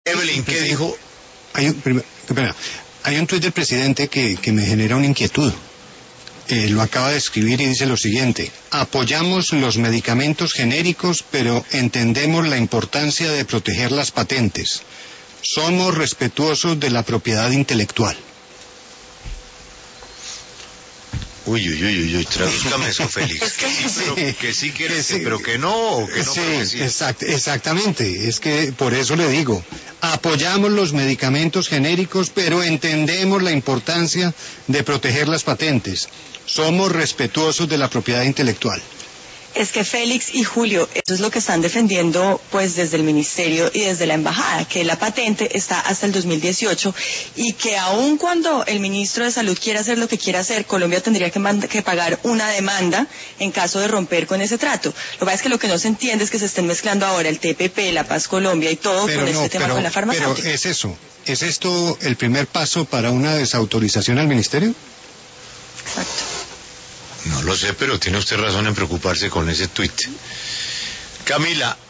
Evelyn, ¿qué dijo? Hay un tuit del presidente que me genera una inquietud. Lo acaba de escribir y dice lo siguiente: apoyamos los medicamentos genéricos, pero entendemos la importancia de proteger las patentes. Somos respetuosos de la propiedad intelectual. Uy, tradúzcame eso, Félix. Que sí quieres, pero que no, o que no. Sí, exactamente. Es que por eso le digo, apoyamos los medicamentos genéricos, pero entendemos la importancia de proteger las patentes. Somos respetuosos de la propiedad intelectual. Es que Félix y Julio, eso es lo que están defendiendo pues desde el ministerio y desde la embajada, que la patente está hasta el 2018 y que aun cuando el ministro de Salud quiera hacer lo que quiera hacer, Colombia tendría que pagar una demanda en caso de romper con ese trato. Lo que pasa es que lo que no se entiende es que se estén mezclando ahora el TPP, la Paz Colombia y todo con este tema con la farmacéutica. Pero es eso, ¿es esto el primer paso para una desautorización al ministerio? Exacto. No lo sé, pero tiene usted razón en preocuparse con ese tuit. Camila,